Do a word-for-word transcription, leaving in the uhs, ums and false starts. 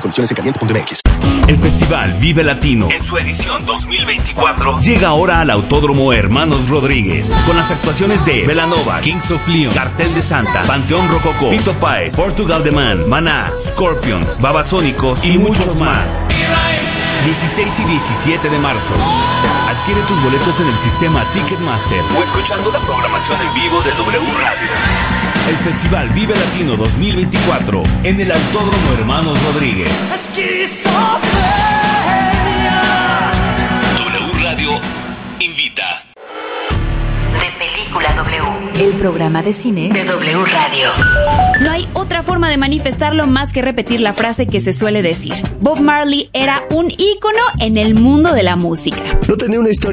condiciones en caliente punto m x. El Festival Vive Latino, en su edición dos mil veinticuatro, llega ahora al Autódromo Hermanos Rodríguez, con las actuaciones de Belanova, Kings of Leon, Cartel de Santa, Panteón Rococó, Fito Páez, Portugal The Man, Maná, Scorpions, Babasónicos y muchos más. dieciséis y diecisiete de marzo. Adquiere tus boletos en el sistema Ticketmaster o escuchando la programación en vivo de W Radio. El Festival Vive Latino dos mil veinticuatro en el Autódromo Hermanos Rodríguez. W Radio invita. De Película W, el programa de cine de W Radio. No hay otra forma de manifestarlo más que repetir la frase que se suele decir. Bob Marley era un ícono en el mundo de la música. No tenía una historia